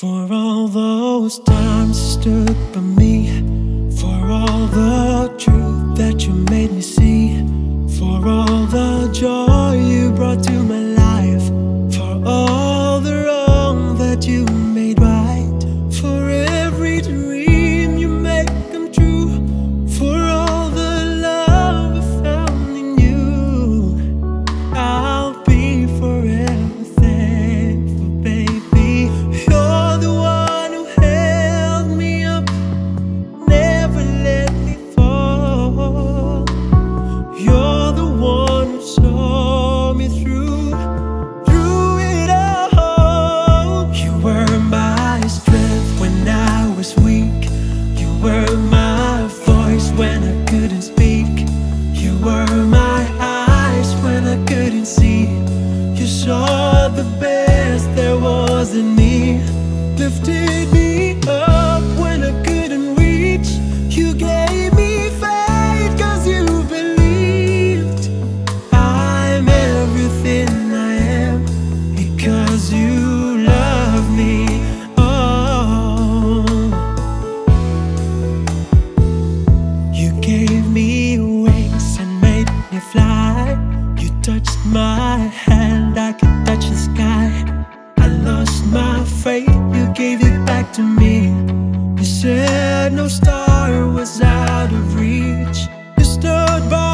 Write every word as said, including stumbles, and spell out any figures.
For all those times you stood by me, for all the truth that you made me see, for all the joy you brought to my life, for all the wrong that you made right, for every dream you make come true, for all the love I found in you, I'll be forever thankful, baby. You're the one who held me up, never let me fall. You're the one who saw me through, through it all. You were my strength when I was weak. You were my voice when I couldn't speak. You were my eyes when I couldn't see. You saw the best there was in me, lifted me up when I couldn't reach. You gave me faith cause you believed. I'm everything I am because you love me. Oh, you gave me wings and made me fly. You touched my hand, I could touch the sky. I lost my faith, you gave it back to me. You said no star was out of reach. You stood by